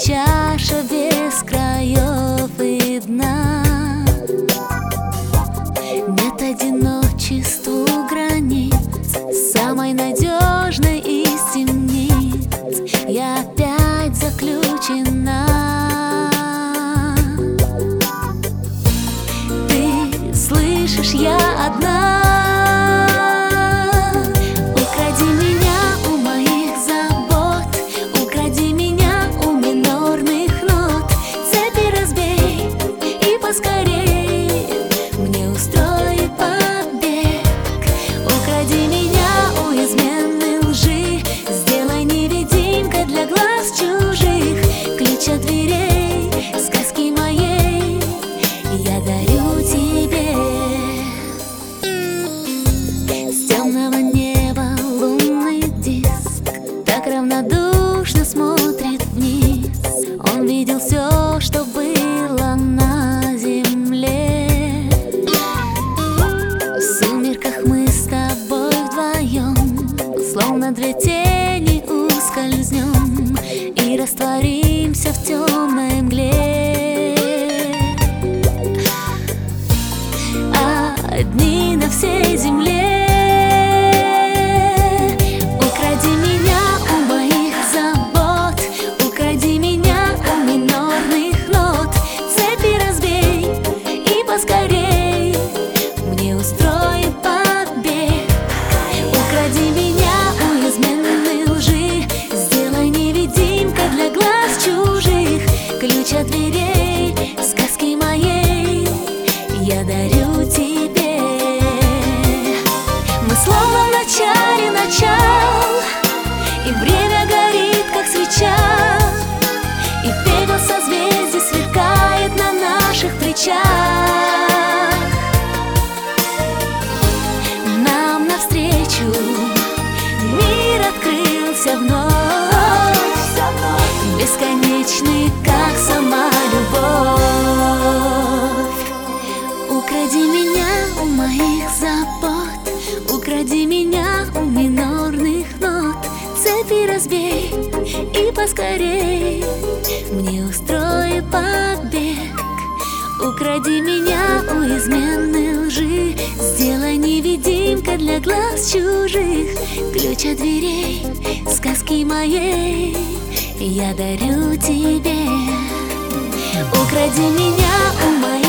чаша без краев и дна. Нет одиночеству границ, самой надежной из темниц я опять заключена. Ты слышишь, я одна. Укради меня у моих забот, укради меня у минорных нот. Цепи разбей и поскорей мне устрой побег. Укради меня у изменной лжи, сделай невидимкой для глаз чужих. Ключ от дверей сказки моей я дарю тебе. С темного неба лунный диск так равнодушно смотрит вниз. Он видел все, что было на земле. В сумерках мы с тобой вдвоем, словно две тени ускользнем и растворимся в темной мгле. Одни на всей земле. Укради меня у моих забот, укради меня у минорных нот. Цепи разбей и поскорей мне устрой побег. Укради меня у изменной лжи, сделай невидимкой для глаз чужих. Ключ от дверей сказки моей я дарю тебе. Мы словно в начале начал, и время горит, как свеча, и пепел созвездий сверкает на наших плечах. Нам навстречу мир открылся вновь, бесконечный, как сама любовь. Укради меня у моих забот, укради меня у минорных нот. Цепи разбей и поскорей мне устрой побег. Укради меня у изменной лжи, сделай невидимкой для глаз чужих. Ключ от дверей сказки моей я дарю тебе. Укради меня у моих